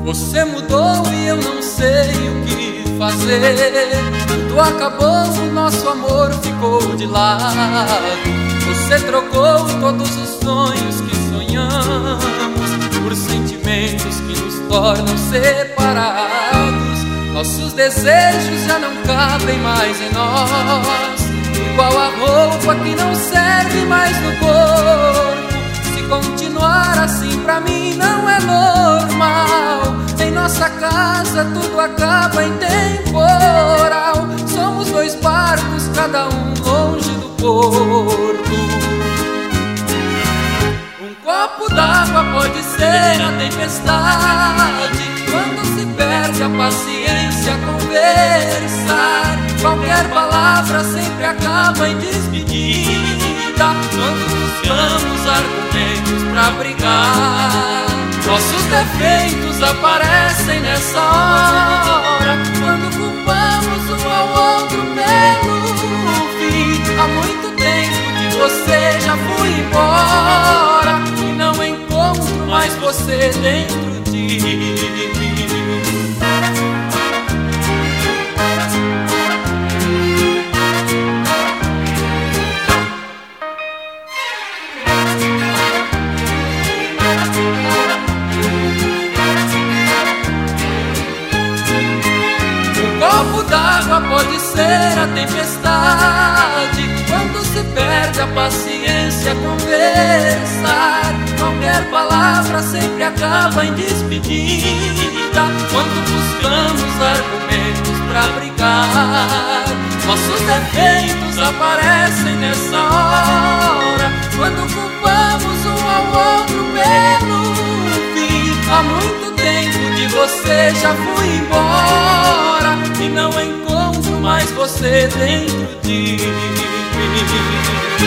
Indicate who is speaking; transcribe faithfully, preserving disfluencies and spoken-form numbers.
Speaker 1: Você mudou e eu não sei o que fazer. Tudo acabou, o nosso amor ficou de lado. Você trocou todos os sonhos que sonhamos por sentimentos que nos tornam separados. Nossos desejos já não cabem mais em nós, igual a roupa que não serve mais no corpo. Se continuar assim pra mim não é normal. Em nossa casa tudo acaba em temporal. Somos dois barcos, cada um longe do porto. Um copo d'água pode ser a tempestade, quando se perde a paciência a conversar. Qualquer palavra sempre acaba em despedida, quando buscamos argumentos pra brigar. Nossos defeitos aparecem nessa hora, quando culpamos um ao outro pelo fim. Há muito tempo que você já foi embora e não encontro mais você dentro de mim. Um copo d'água pode ser a tempestade, quando se perde a paciência a conversar. Qualquer palavra sempre acaba em despedida, quando buscamos argumentos pra brigar. Nossos defeitos aparecem nessa hora, quando culpamos um ao outro pelo fim. Há muito tempo que você já foi embora e não encontro mais você dentro de mim.